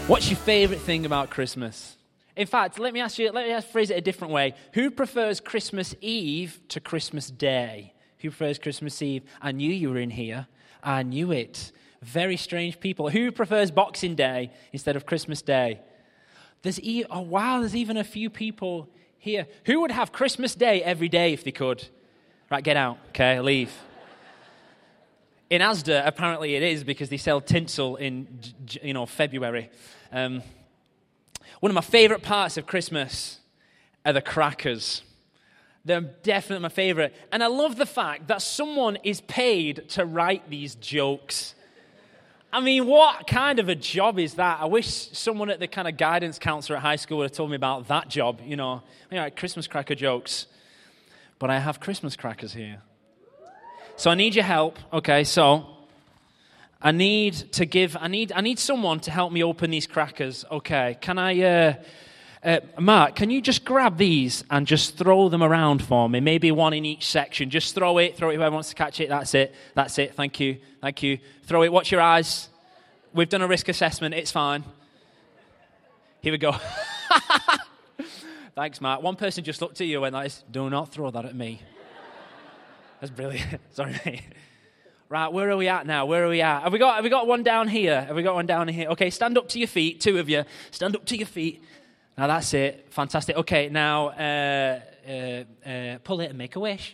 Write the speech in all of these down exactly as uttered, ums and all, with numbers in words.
What's your favourite thing about Christmas? In fact, let me ask you, let me phrase it a different way. Who prefers Christmas Eve to Christmas Day? Who prefers Christmas Eve? I knew you were in here. I knew it. Very strange people. Who prefers Boxing Day instead of Christmas Day? There's e- oh wow, there's even a few people here. Who would have Christmas Day every day if they could? Right, get out. Okay, leave. In Asda, apparently it is because they sell tinsel in, you know, February. Um, one of my favourite parts of Christmas are the crackers. They're definitely my favourite. And I love the fact that someone is paid to write these jokes. I mean, what kind of a job is that? I wish someone at the kind of guidance counselor at high school would have told me about that job, you know. You know, like Christmas cracker jokes. But I have Christmas crackers here. So I need your help. Okay, so I need to give, I need I need someone to help me open these crackers. Okay, can I, uh, uh, Mark, can you just grab these and just throw them around for me? Maybe one in each section. Just throw it, throw it, whoever wants to catch it. That's it, that's it. Thank you, thank you. Throw it, watch your eyes. We've done a risk assessment, it's fine. Here we go. Thanks, Mark. One person just looked at you and went, do not throw that at me. That's brilliant. Sorry, mate. Right, where are we at now? Where are we at? Have we got have we got one down here? Have we got one down here? Okay, stand up to your feet, two of you. Stand up to your feet. Now that's it. Fantastic. Okay, now uh, uh, uh, pull it and make a wish.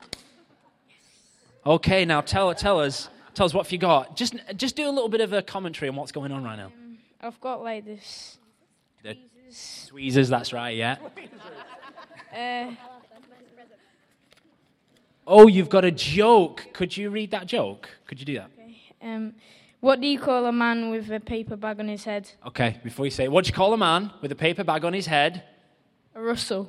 Okay, now tell tell us tell us what have you got. Just just do a little bit of a commentary on what's going on right now. Um, I've got like this. The tweezers, that's right. Yeah. Uh, Oh, you've got a joke. Could you read that joke? Could you do that? okay. Um, what do you call a man with a paper bag on his head? Okay, before you say it, what do you call a man with a paper bag on his head? A Russell.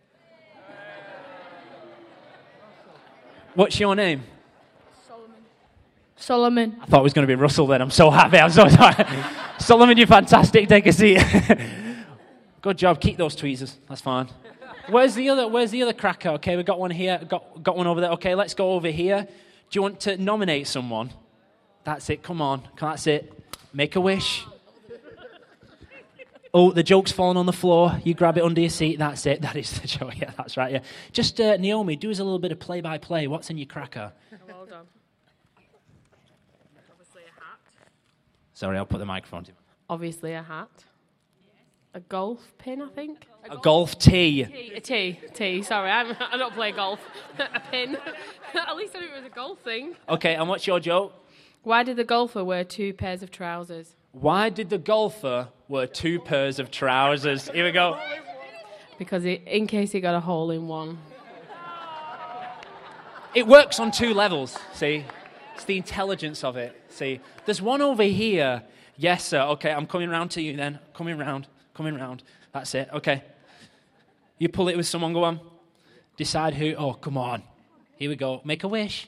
What's your name? Solomon. Solomon. I thought it was going to be Russell then. I'm so happy. I'm so sorry. Solomon, you're fantastic. Take a seat. Good job. Keep those tweezers. That's fine. Where's the other? Where's the other cracker? Okay, we got one here. Got got one over there. Okay, let's go over here. Do you want to nominate someone? That's it. Come on. That's it. Make a wish. Oh, the joke's fallen on the floor. You grab it under your seat. That's it. That is the joke. Yeah, that's right. Yeah. Just uh, Naomi, do us a little bit of play-by-play. What's in your cracker? Well done. Obviously a hat. Sorry, I'll put the microphone to you. Obviously a hat. A golf pin, I think. A golf tee. Tee, a tee, tee. Sorry, I'm, I don't play golf. A pin. At least I knew it was a golf thing. Okay, and what's your joke? Why did the golfer wear two pairs of trousers? Why did the golfer wear two pairs of trousers? Here we go. Because it, in case he got a hole in one. It works on two levels, see? It's the intelligence of it, see? There's one over here. Yes, sir. Okay, I'm coming round to you then. Coming round. Coming round. That's it. Okay. You pull it with someone, go on. Decide who. Oh, come on. Here we go. Make a wish.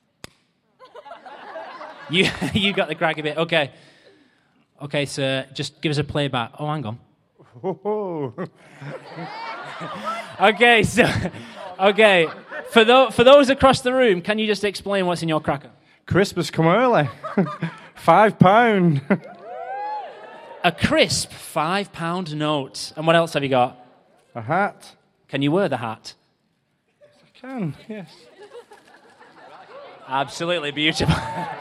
you you got the crack of it. Okay. Okay, sir. Just give us a playback. Oh, hang on. okay, so... Okay. For, tho- for those across the room, can you just explain what's in your cracker? Christmas come early. Five pound. A crisp five pound note. And what else have you got? A hat. Can you wear the hat? Yes, I can, yes. Absolutely beautiful.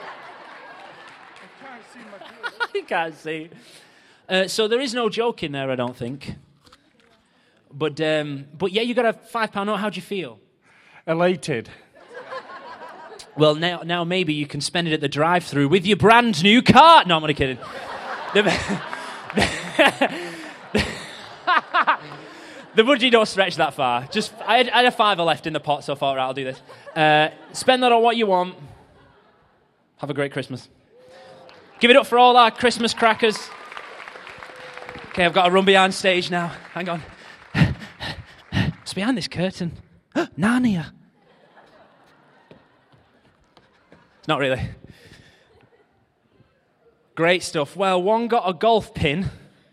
You can't see. Uh, so there is no joke in there, I don't think. But um, but yeah, you got a five pound note. How do you feel? Elated. Well, now now maybe you can spend it at the drive-through with your brand new car. No, I'm only kidding. The, the budget don't stretch that far. Just I had, I had a fiver left in the pot, so I thought, right, I'll do this. Uh, spend that on what you want. Have a great Christmas. Give it up for all our Christmas crackers. Okay, I've got to run behind stage now. Hang on. It's behind this curtain. Narnia. Not really. Great stuff. Well, one got a golf pin.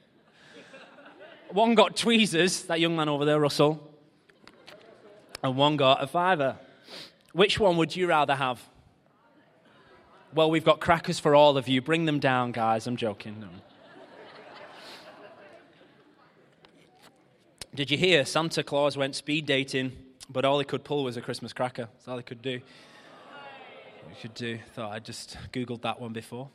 One got tweezers, that young man over there, Russell. And one got a fiver. Which one would you rather have? Well, we've got crackers for all of you. Bring them down, guys. I'm joking. No. Did you hear Santa Claus went speed dating, but all he could pull was a Christmas cracker? That's all he could do. We could do. Thought I'd just Googled that one before.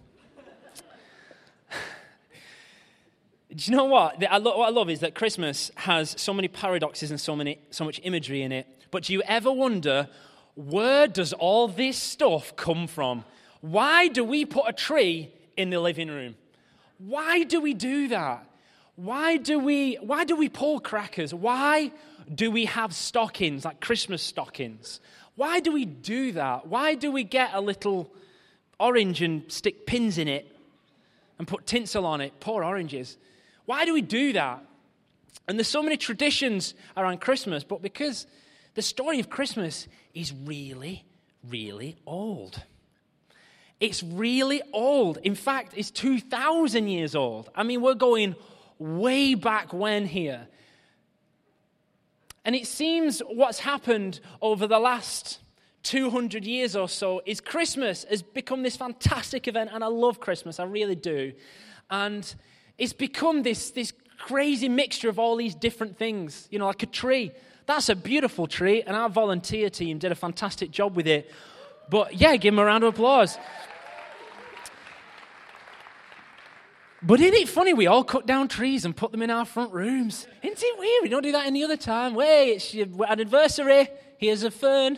Do you know what? The, I lo- what I love is that Christmas has so many paradoxes and so many, so much imagery in it. But do you ever wonder, where does all this stuff come from? Why do we put a tree in the living room? Why do we do that? Why do we, why do we pull crackers? Why do we have stockings, like Christmas stockings? Why do we do that? Why do we get a little orange and stick pins in it and put tinsel on it? Poor oranges. Why do we do that? And there's so many traditions around Christmas, but because the story of Christmas is really, really old. It's really old. In fact, it's two thousand years old. I mean, we're going way back when here. And it seems what's happened over the last two hundred years or so is Christmas has become this fantastic event, and I love Christmas, I really do. And it's become this, this crazy mixture of all these different things, you know, like a tree. That's a beautiful tree, and our volunteer team did a fantastic job with it. But yeah, give them a round of applause. But isn't it funny, we all cut down trees and put them in our front rooms? Isn't it weird? We don't do that any other time. Wait, it's your anniversary. Here's a fern.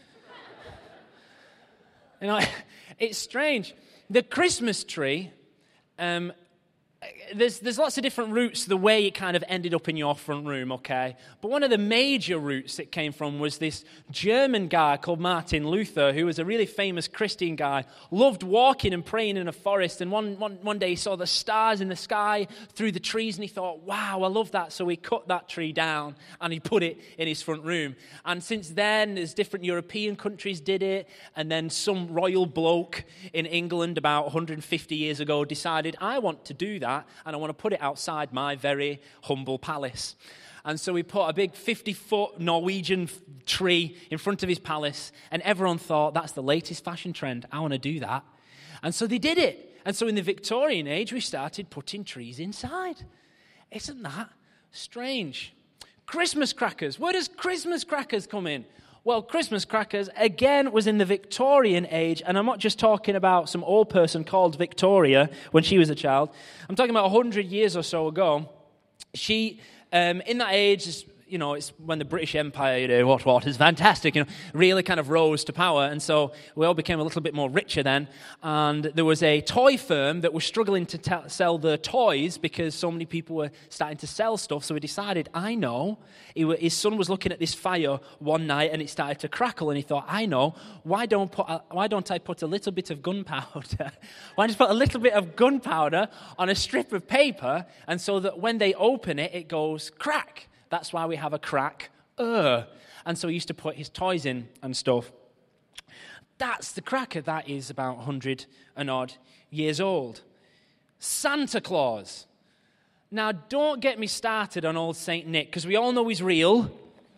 You know, it's strange. The Christmas tree, um, there's there's lots of different routes the way it kind of ended up in your front room, okay? But one of the major routes it came from was this German guy called Martin Luther, who was a really famous Christian guy, loved walking and praying in a forest, and one, one, one day he saw the stars in the sky through the trees, and he thought, wow, I love that, so he cut that tree down, and he put it in his front room. And since then, there's different European countries did it, and then some royal bloke in England about one hundred fifty years ago decided, I want to do that, and I want to put it outside my very humble palace. And so he put a big fifty-foot Norwegian f- tree in front of his palace, and everyone thought, that's the latest fashion trend. I want to do that. And so they did it. And so in the Victorian age, we started putting trees inside. Isn't that strange? Christmas crackers. Where does Christmas crackers come in? Well, Christmas crackers, again, was in the Victorian age, and I'm not just talking about some old person called Victoria when she was a child. I'm talking about one hundred years or so ago. She, um, in that age, you know, it's when the British Empire, you know, what, what is fantastic, you know, really kind of rose to power. And so we all became a little bit more richer then. And there was a toy firm that was struggling to t- sell their toys because so many people were starting to sell stuff. So he decided, I know. He w- his son was looking at this fire one night and it started to crackle. And he thought, I know. Why don't, put a, why don't I put a little bit of gunpowder? Why just put a little bit of gunpowder on a strip of paper, and so that when they open it, it goes crack. That's why we have a crack. Uh. And so he used to put his toys in and stuff. That's the cracker. That is about one hundred and odd years old. Santa Claus. Now, don't get me started on old Saint Nick, because we all know he's real.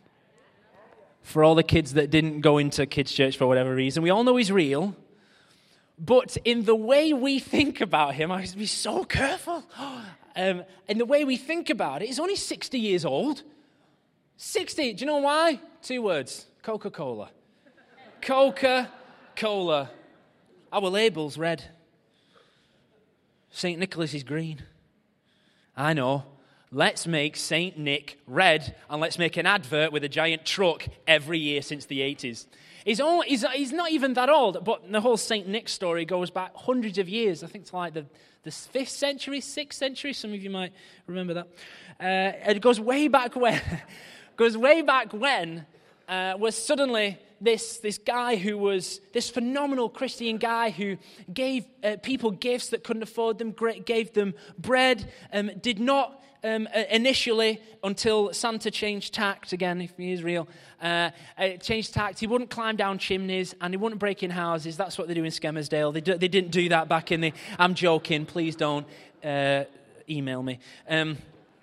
For all the kids that didn't go into kids' church for whatever reason, we all know he's real. But in the way we think about him, I have to be so careful. Um, and the way we think about it, he's only sixty years old. sixty. Do you know why? Two words. Coca-Cola. Coca-Cola. Our label's red. Saint Nicholas is green. I know. Let's make Saint Nick red, and let's make an advert with a giant truck every year since the eighties. He's, only, he's, he's not even that old, but the whole Saint Nick story goes back hundreds of years. I think it's like the, the fifth century, sixth century. Some of you might remember that. Uh, it goes way back when. goes way back when uh, was suddenly this, this guy who was this phenomenal Christian guy who gave uh, people gifts that couldn't afford them, gave them bread, um, did not Um, initially, until Santa changed tact, again, if he is real, uh, uh, changed tact, he wouldn't climb down chimneys and he wouldn't break in houses. That's what they do in Skelmersdale. They, do, they didn't do that back in the... I'm joking, please don't uh, email me. Um,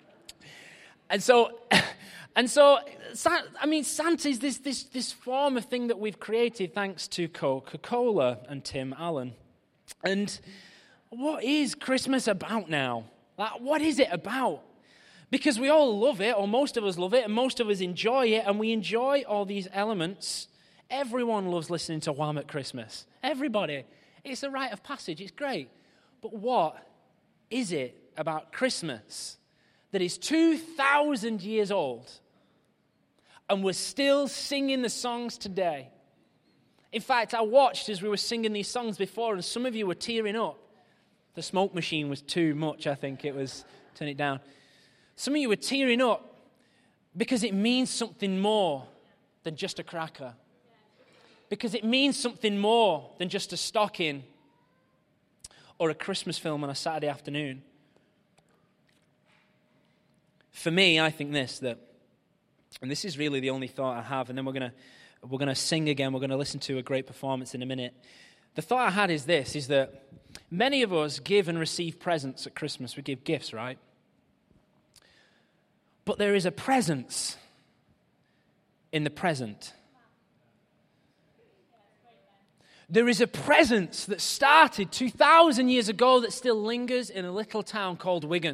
and so, and so, I mean, Santa is this, this, this form of thing that we've created thanks to Coca-Cola and Tim Allen. And what is Christmas about now? Like, what is it about? Because we all love it, or most of us love it, and most of us enjoy it, and we enjoy all these elements. Everyone loves listening to Wham at Christmas. Everybody. It's a rite of passage. It's great. But what is it about Christmas that is two thousand years old and we're still singing the songs today? In fact, I watched as we were singing these songs before, and some of you were tearing up. The smoke machine was too much, I think it was. Turn it down. Some of you were tearing up because it means something more than just a cracker. Because it means something more than just a stocking or a Christmas film on a Saturday afternoon. For me, I think this, that, and this is really the only thought I have, and then we're going to we're going to sing again, we're going to listen to a great performance in a minute. The thought I had is this, is that many of us give and receive presents at Christmas. We give gifts, right? But there is a presence in the present. There is a presence that started two thousand years ago that still lingers in a little town called Wigan.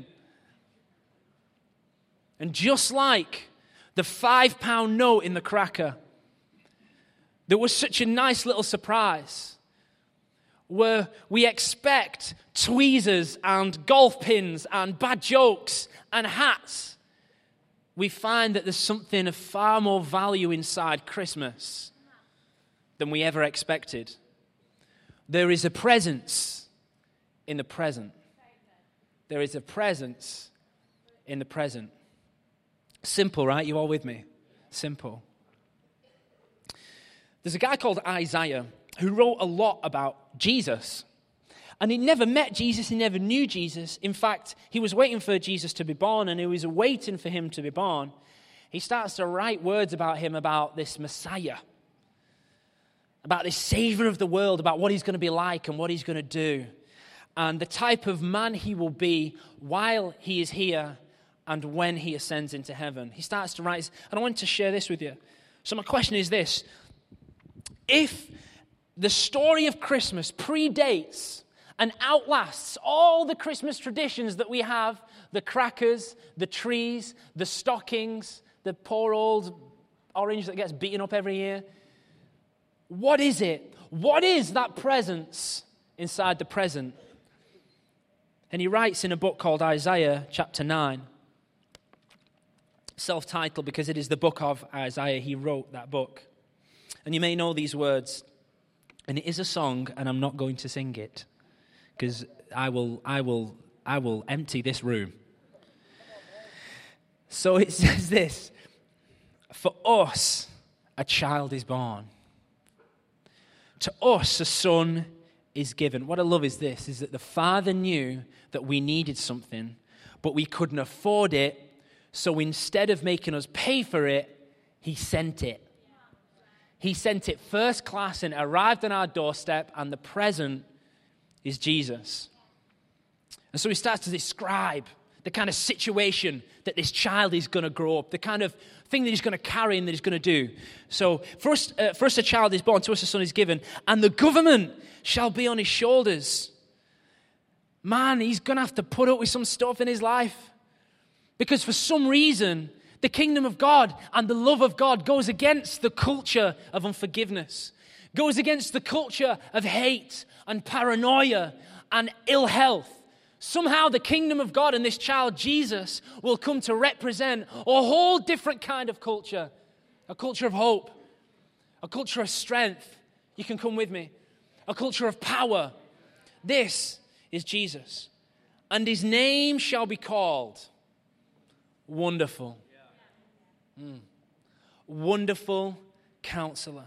And just like the five pound note in the cracker, there was such a nice little surprise where we expect tweezers and golf pins and bad jokes and hats. We find that there's something of far more value inside Christmas than we ever expected. There is a presence in the present. There is a presence in the present. Simple, right? You all with me? Simple. There's a guy called Isaiah who wrote a lot about Jesus. And he never met Jesus, he never knew Jesus. In fact, he was waiting for Jesus to be born, and he was waiting for him to be born. He starts to write words about him, about this Messiah, about this Savior of the world, about what he's going to be like and what he's going to do, and the type of man he will be while he is here and when he ascends into heaven. He starts to write, and I want to share this with you. So my question is this: if the story of Christmas predates and outlasts all the Christmas traditions that we have, the crackers, the trees, the stockings, the poor old orange that gets beaten up every year, what is it? What is that presence inside the present? And he writes in a book called Isaiah chapter nine, self-titled because it is the book of Isaiah. He wrote that book. And you may know these words. And it is a song, and I'm not going to sing it, because I will, I will, I will empty this room. So it says this: for us, a child is born. To us, a son is given. What I love is this, is that the Father knew that we needed something, but we couldn't afford it. So instead of making us pay for it, he sent it. He sent it first class and arrived on our doorstep, and the present is Jesus. And so he starts to describe the kind of situation that this child is going to grow up, the kind of thing that he's going to carry and that he's going to do. So for us, uh, for us a child is born, to us a son is given, and the government shall be on his shoulders. Man, he's going to have to put up with some stuff in his life, because for some reason, the kingdom of God and the love of God goes against the culture of unforgiveness, goes against the culture of hate and paranoia and ill health. Somehow the kingdom of God and this child, Jesus, will come to represent a whole different kind of culture, a culture of hope, a culture of strength. You can come with me. A culture of power. This is Jesus. And his name shall be called Wonderful. Mm. Wonderful Counselor.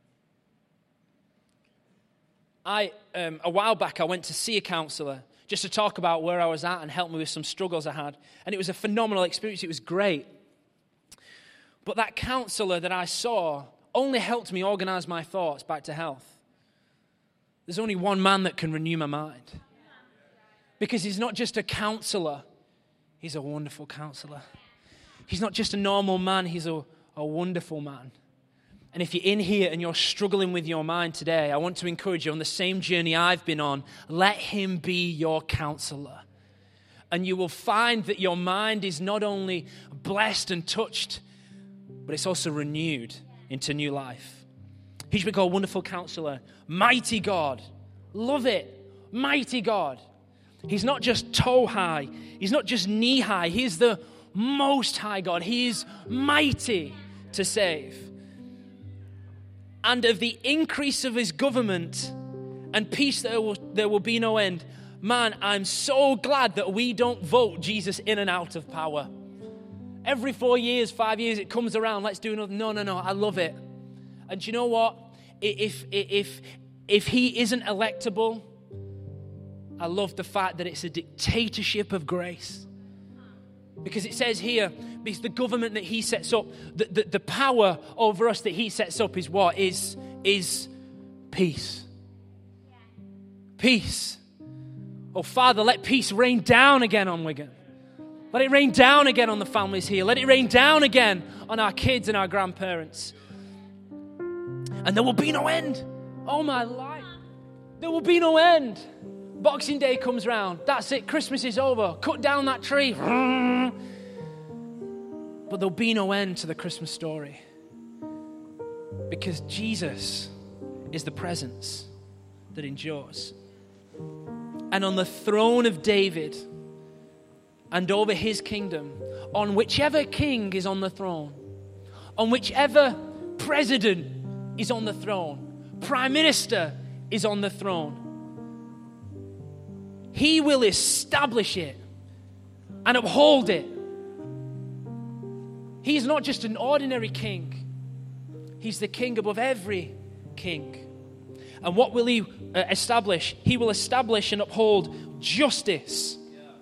I um, a while back I went to see a counselor just to talk about where I was at and help me with some struggles I had, and it was a phenomenal experience. It was great. But that counselor that I saw only helped me organize my thoughts back to health. There's only one man that can renew my mind, because he's not just a counselor, he's a wonderful counselor. He's not just a normal man, he's a, a wonderful man. And if you're in here and you're struggling with your mind today, I want to encourage you on the same journey I've been on. Let him be your counselor. And you will find that your mind is not only blessed and touched, but it's also renewed into new life. He should be called Wonderful Counselor, Mighty God. Love it. Mighty God. He's not just toe high. He's not just knee high. He's the Most High God. He is mighty to save. And of the increase of his government and peace, there will, there will be no end. Man, I'm so glad that we don't vote Jesus in and out of power. Every four years, five years, it comes around. Let's do another. No, no, no. I love it. And do you know what? If, if, if he isn't electable, I love the fact that it's a dictatorship of grace. Because it says here, because the government that he sets up, the, the, the power over us that he sets up is what? Is, is peace. Peace. Oh, Father, let peace rain down again on Wigan. Let it rain down again on the families here. Let it rain down again on our kids and our grandparents. And there will be no end. Oh, my life. There will be no end. Boxing Day comes round. That's it. Christmas is over. Cut down that tree. But there'll be no end to the Christmas story. Because Jesus is the presence that endures. And on the throne of David and over his kingdom, on whichever king is on the throne, on whichever president is on the throne, prime minister is on the throne, he will establish it and uphold it. He is not just an ordinary king. He's the king above every king. And what will he uh, establish? He will establish and uphold justice.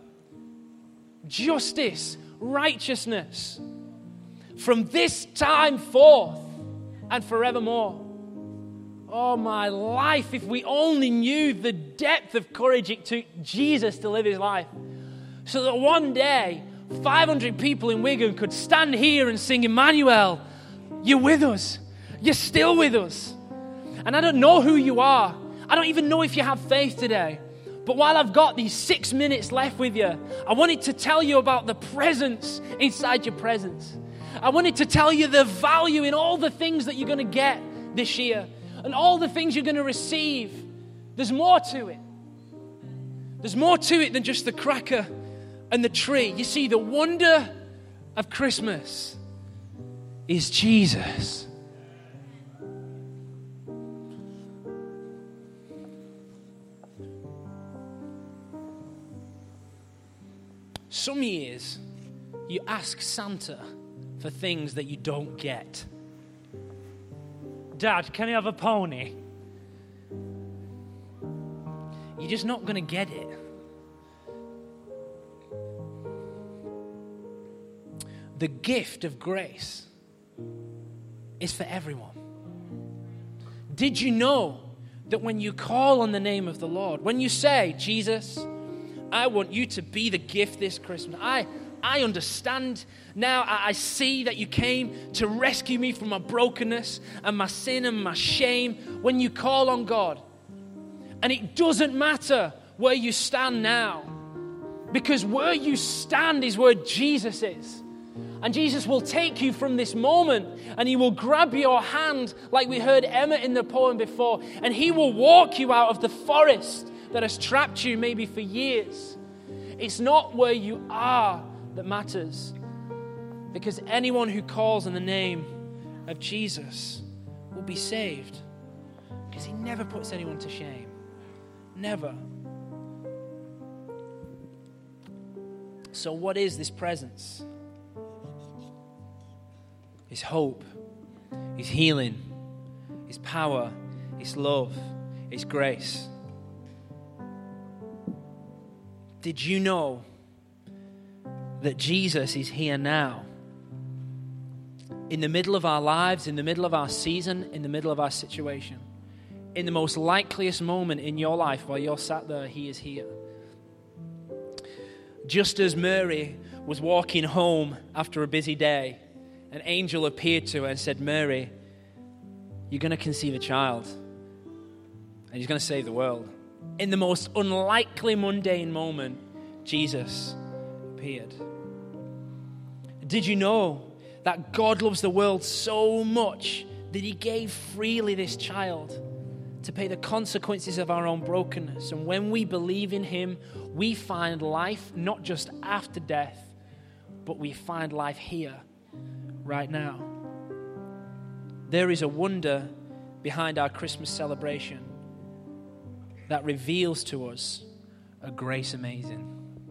Justice, righteousness. From this time forth and forevermore. Oh, my life, if we only knew the depth of courage it took Jesus to live his life. So that one day, five hundred people in Wigan could stand here and sing, Emmanuel, you're with us. You're still with us. And I don't know who you are. I don't even know if you have faith today. But while I've got these six minutes left with you, I wanted to tell you about the presence inside your presence. I wanted to tell you the value in all the things that you're going to get this year and all the things you're going to receive. There's more to it. There's more to it than just the cracker and the tree. You see, the wonder of Christmas is Jesus. Some years, you ask Santa for things that you don't get. Dad, can I have a pony? You're just not going to get it. The gift of grace is for everyone. Did you know that when you call on the name of the Lord, when you say, Jesus, I want you to be the gift this Christmas. I, I understand now. I, I see that you came to rescue me from my brokenness and my sin and my shame. When you call on God, and it doesn't matter where you stand now, because where you stand is where Jesus is. And Jesus will take you from this moment and he will grab your hand like we heard Emma in the poem before, and he will walk you out of the forest that has trapped you maybe for years. It's not where you are that matters, because anyone who calls on the name of Jesus will be saved, because he never puts anyone to shame. Never. So what is this presence? It's hope, it's healing, it's power, it's love, it's grace. Did you know that Jesus is here now? In the middle of our lives, in the middle of our season, in the middle of our situation. In the most likeliest moment in your life while you're sat there, he is here. Just as Mary was walking home after a busy day, an angel appeared to her and said, Mary, you're going to conceive a child and he's going to save the world. In the most unlikely, mundane moment, Jesus appeared. Did you know that God loves the world so much that he gave freely this child to pay the consequences of our own brokenness? And when we believe in him, we find life not just after death, but we find life here, right now. There is a wonder behind our Christmas celebration that reveals to us a grace amazing.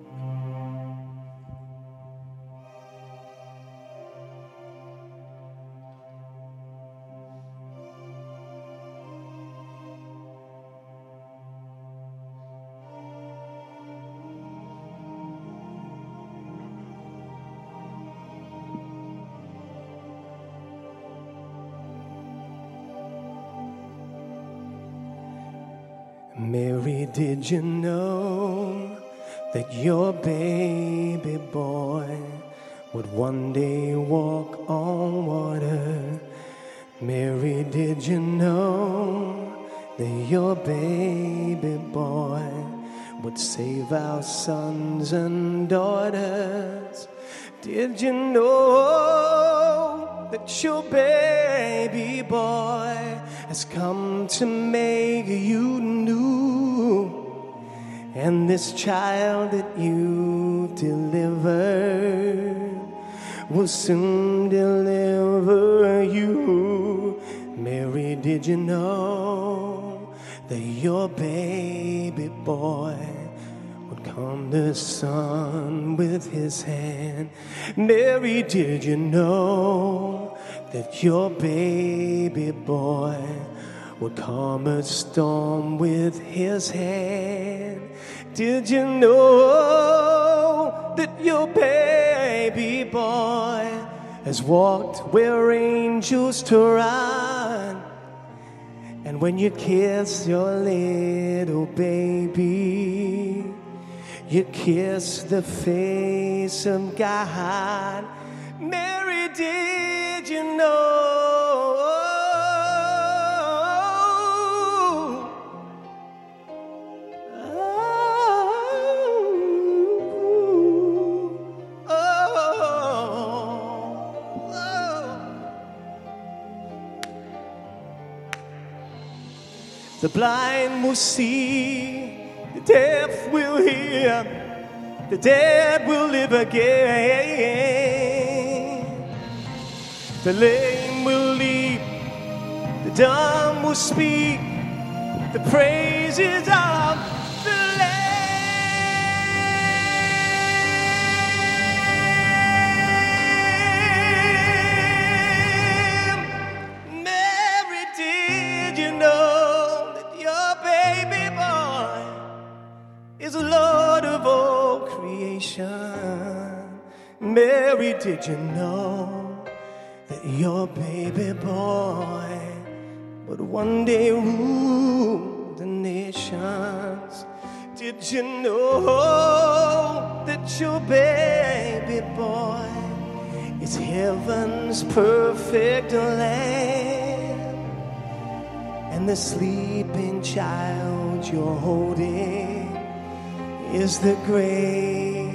Mary, did you know that your baby boy would one day walk on water? Mary, did you know that your baby boy would save our sons and daughters? Did you know that your baby boy has come to make you new? And this child that you delivered will soon deliver you. Mary, did you know that your baby boy would calm the sun with his hand? Mary, did you know that your baby boy would calm a storm with his hand? Did you know that your baby boy has walked where angels to run? And when you kiss your little baby, you kiss the face of God. Mary, did you know? The blind will see, the deaf will hear, the dead will live again. The lame will leap, the dumb will speak, the praises of the Lamb. Mary, did you know is the Lord of all creation? Mary, did you know that your baby boy would one day rule the nations? Did you know that your baby boy is heaven's perfect lamb? And the sleeping child you're holding is the great